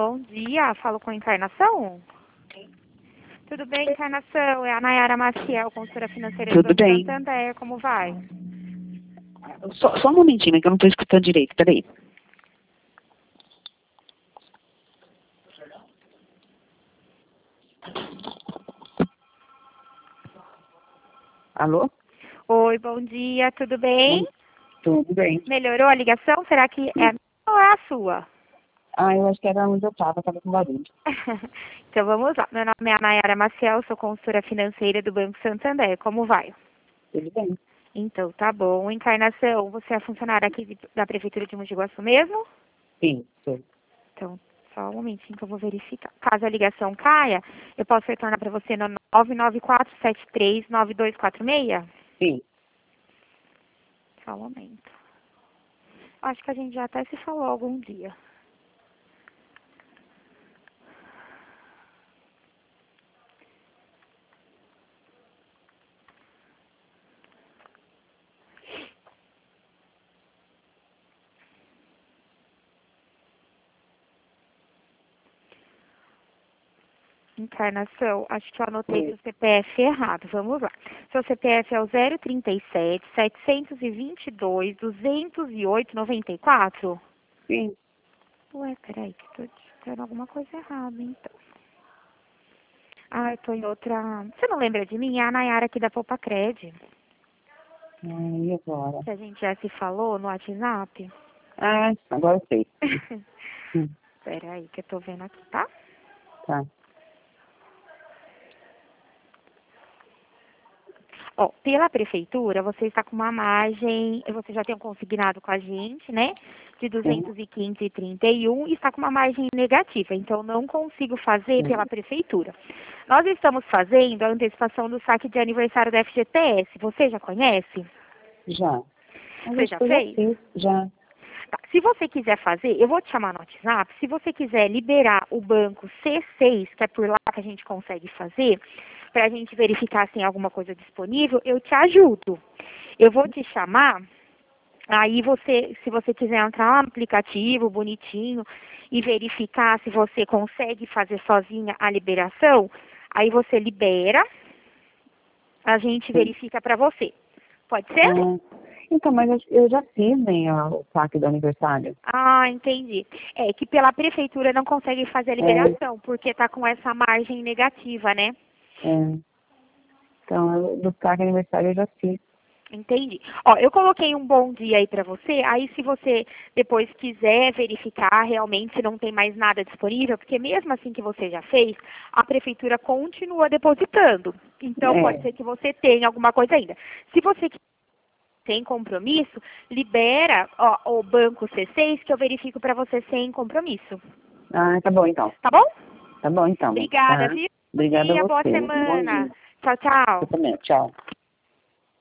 Bom dia, falo com a Encarnação? Tudo bem, Encarnação? É a Nayara Maciel, consultora financeira do Tudo Banco bem. Santander, como vai? Só um momentinho, que eu não estou escutando direito, peraí. Alô? Oi, bom dia, tudo bem? Tudo bem. Melhorou a ligação? Será que é a minha ou é a sua? Eu acho que era onde eu estava com barulho. Então vamos lá. Meu nome é a Nayara Maciel, sou consultora financeira do Banco Santander, como vai? Tudo bem. Então, tá bom. Encarnação, você é funcionária aqui da Prefeitura de Mogi Guaçu mesmo? Sim, sou. Então, só um momentinho que eu vou verificar. Caso a ligação caia, eu posso retornar para você no 994739246? Sim. Só um momento. Acho que a gente já até se falou algum dia. Encarnação, acho que eu anotei seu CPF errado. Vamos lá. Seu CPF é o 037-722-208-94? Sim. Ué, peraí, que tô digitando alguma coisa errada, então. Ah, eu tô em outra... Você não lembra de mim? É a Nayara aqui da Poupa Cred. E agora? Que a gente já se falou no WhatsApp. Agora eu sei. Hum, Peraí, que eu tô vendo aqui, tá? Tá. Ó, pela prefeitura, você está com uma margem, você já tem um consignado com a gente, né? De Sim. 215,31 e está com uma margem negativa. Então, não consigo fazer Sim. pela prefeitura. Nós estamos fazendo a antecipação do saque de aniversário da FGTS. Você já conhece? Já. Mas Você acho já que eu já fez? fiz. Já. Tá. Se você quiser fazer, eu vou te chamar no WhatsApp. Se você quiser liberar o banco C6, que é por lá que a gente consegue fazer, para a gente verificar se tem alguma coisa disponível, eu te ajudo. Eu vou te chamar, aí você, se você quiser entrar lá no aplicativo, bonitinho, e verificar se você consegue fazer sozinha a liberação, aí você libera, a gente Sim. verifica para você. Pode ser? Então, mas eu já fiz, né, o saque do aniversário. Ah, entendi. É que pela prefeitura não consegue fazer a liberação, porque está com essa margem negativa, né? Então, do saque aniversário eu já fiz. Entendi. Ó, eu coloquei um bom dia aí para você, aí se você depois quiser verificar realmente se não tem mais nada disponível, porque mesmo assim que você já fez, a prefeitura continua depositando. Então pode ser que você tenha alguma coisa ainda. Se você sem compromisso, libera o banco C6 que eu verifico para você sem compromisso. Tá bom, então. Tá bom? Tá bom, então. Obrigada, Tá. viu? Bom Obrigada a dia, boa você. Bom semana. dia. Tchau, tchau. Você também. Tchau.